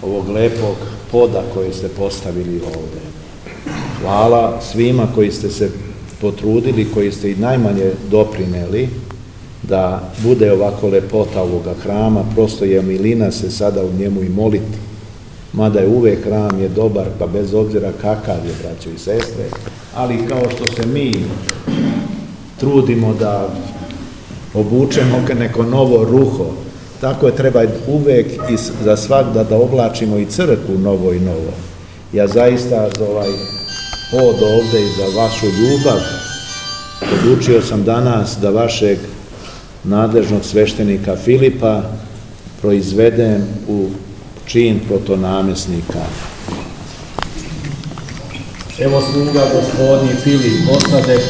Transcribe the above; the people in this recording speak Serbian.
ovog lepog poda koje ste postavili ovde. Hvala svima koji ste se potrudili, koji ste i najmanje doprineli da bude ovako lepota ovoga hrama, prosto je milina se sada u njemu i moliti. Mada je uvek hram je dobar, pa bez obzira kakav je, braćo i sestre, ali kao što se mi trudimo da obučemo neko novo ruho, tako je treba uvek i za svakda da oblačimo i crkvu novo i novo. Ja zaista za ovaj pod ovde i za vašu ljubav odlučio sam danas da vašeg nadležnog sveštenika Filipa proizvedem u čin protonamjesnika. Evo sluga gospodnji Filip Osade,